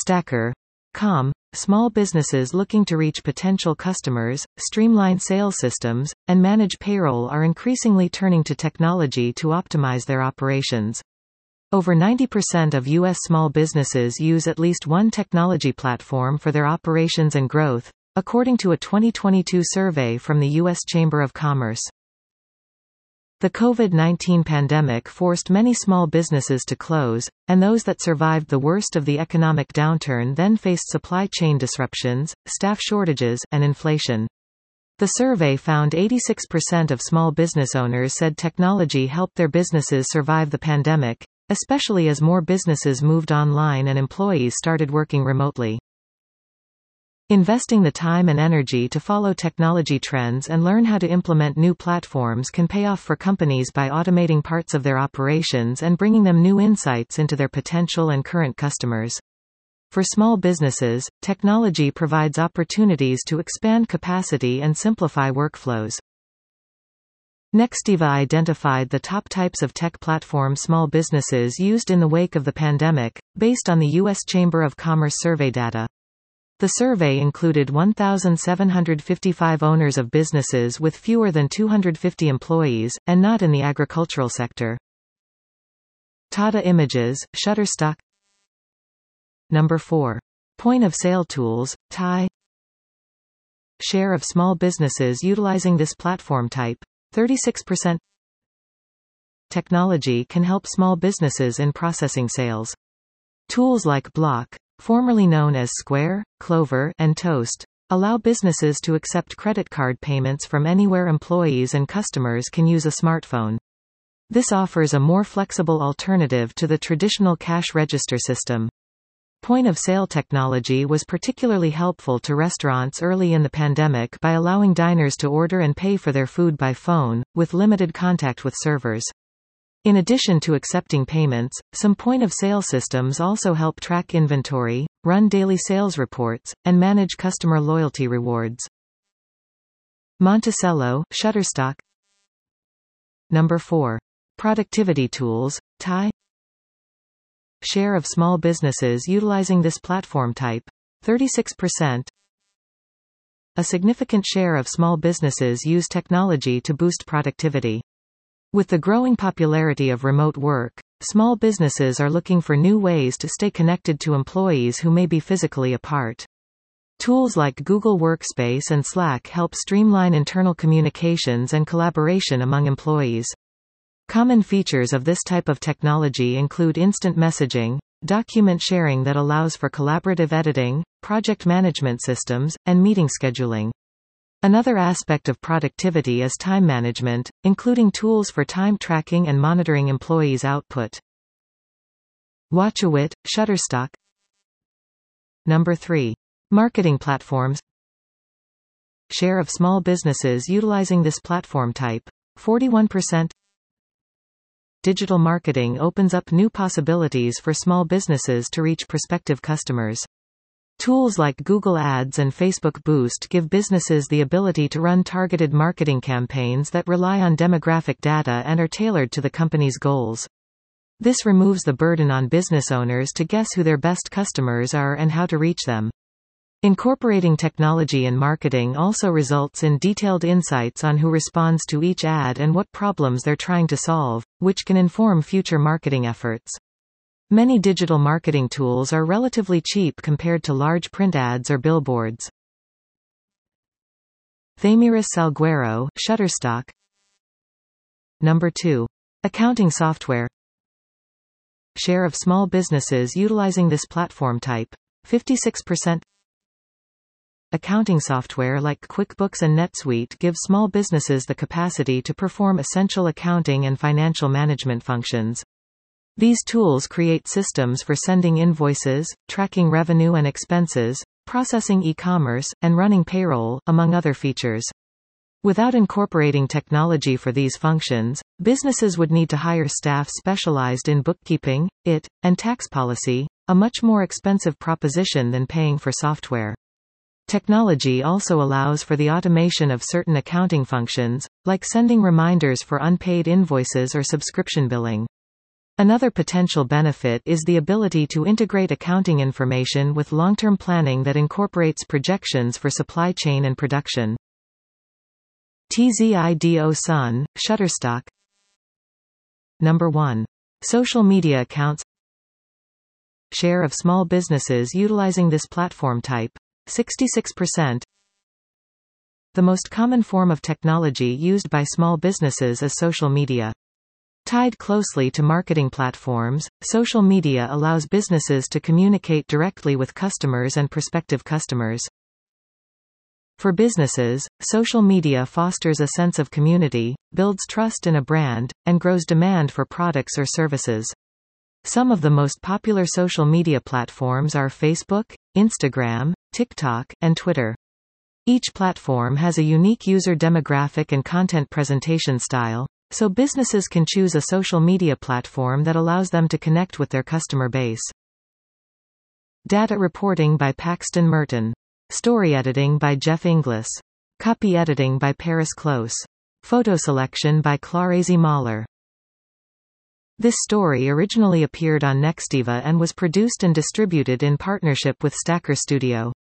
Stacker.com. Small businesses looking to reach potential customers, streamline sales systems, and manage payroll are increasingly turning to technology to optimize their operations. Over 90% of U.S. small businesses use at least one technology platform for their operations and growth, according to a 2022 survey from the U.S. Chamber of Commerce. The COVID-19 pandemic forced many small businesses to close, and those that survived the worst of the economic downturn then faced supply chain disruptions, staff shortages, and inflation. The survey found 86% of small business owners said technology helped their businesses survive the pandemic, especially as more businesses moved online and employees started working remotely. Investing the time and energy to follow technology trends and learn how to implement new platforms can pay off for companies by automating parts of their operations and bringing them new insights into their potential and current customers. For small businesses, technology provides opportunities to expand capacity and simplify workflows. Nextiva identified the top types of tech platform small businesses used in the wake of the pandemic, based on the U.S. Chamber of Commerce survey data. The survey included 1,755 owners of businesses with fewer than 250 employees, and not in the agricultural sector. Tata Images, Shutterstock. Number 4. Point-of-sale tools, TIE. Share of small businesses utilizing this platform type, 36%. Technology can help small businesses in processing sales. Tools like Block, formerly known as Square, Clover, and Toast, allow businesses to accept credit card payments from anywhere employees and customers can use a smartphone. This offers a more flexible alternative to the traditional cash register system. Point-of-sale technology was particularly helpful to restaurants early in the pandemic by allowing diners to order and pay for their food by phone, with limited contact with servers. In addition to accepting payments, some point-of-sale systems also help track inventory, run daily sales reports, and manage customer loyalty rewards. Monticello, Shutterstock. Number 4. Productivity tools, TIE. Share of small businesses utilizing this platform type, 36%. A significant share of small businesses use technology to boost productivity. With the growing popularity of remote work, small businesses are looking for new ways to stay connected to employees who may be physically apart. Tools like Google Workspace and Slack help streamline internal communications and collaboration among employees. Common features of this type of technology include instant messaging, document sharing that allows for collaborative editing, project management systems, and meeting scheduling. Another aspect of productivity is time management, including tools for time tracking and monitoring employees' output. Watchawit, Shutterstock. Number 3. Marketing platforms. Share of small businesses utilizing this platform type, 41%. Digital marketing opens up new possibilities for small businesses to reach prospective customers. Tools like Google Ads and Facebook Boost give businesses the ability to run targeted marketing campaigns that rely on demographic data and are tailored to the company's goals. This removes the burden on business owners to guess who their best customers are and how to reach them. Incorporating technology in marketing also results in detailed insights on who responds to each ad and what problems they're trying to solve, which can inform future marketing efforts. Many digital marketing tools are relatively cheap compared to large print ads or billboards. Thamiris Salguero, Shutterstock. Number 2. Accounting software. Share of small businesses utilizing this platform type, 56%. Accounting software like QuickBooks and NetSuite give small businesses the capacity to perform essential accounting and financial management functions. These tools create systems for sending invoices, tracking revenue and expenses, processing e-commerce, and running payroll, among other features. Without incorporating technology for these functions, businesses would need to hire staff specialized in bookkeeping, and tax policy, a much more expensive proposition than paying for software. Technology also allows for the automation of certain accounting functions, like sending reminders for unpaid invoices or subscription billing. Another potential benefit is the ability to integrate accounting information with long-term planning that incorporates projections for supply chain and production. TZIDO Sun, Shutterstock. Number 1. Social media accounts. Share of small businesses utilizing this platform type, 66%. The most common form of technology used by small businesses is social media. Tied closely to marketing platforms, social media allows businesses to communicate directly with customers and prospective customers. For businesses, social media fosters a sense of community, builds trust in a brand, and grows demand for products or services. Some of the most popular social media platforms are Facebook, Instagram, TikTok, and Twitter. Each platform has a unique user demographic and content presentation style, so businesses can choose a social media platform that allows them to connect with their customer base. Data reporting by Paxton Merton. Story editing by Jeff Inglis. Copy editing by Paris Close. Photo selection by Clarazy Mahler. This story originally appeared on Nextiva and was produced and distributed in partnership with Stacker Studio.